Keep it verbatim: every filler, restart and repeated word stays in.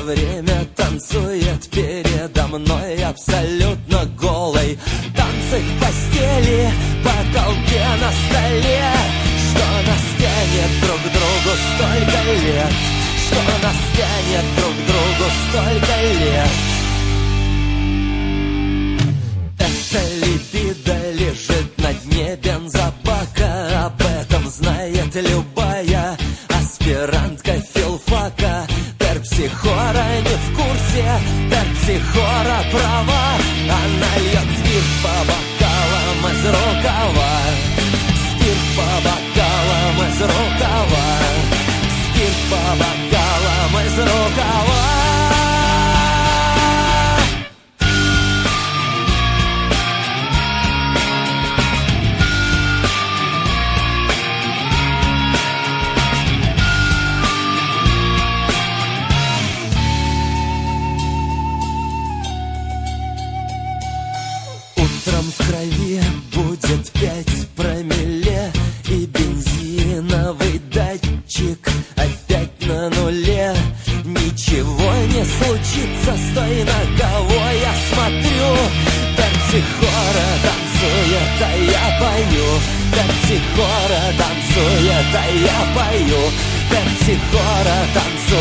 время танцует передо мной абсолютно голой. Танцы в постели, потолке, на столе, что нас тянет друг к другу столько лет, что нас тянет друг к другу столько лет. Эта либидо лежит на дне бензобака, об этом знает любая аспирантка филфака. Терпсихора не в курсе, терпсихора права. Она льет спирт по бокалам из рукава, спирт по бокалам из рукава, спирт по бокалам из рукава. Утром в крови будет пять промилле, и бензиновый датчик опять на нуле. Ничего не случится, стой, на кого я смотрю. Терпсихора танцует, а я пою. Терпсихора танцует, а я пою. Терпсихора танцует.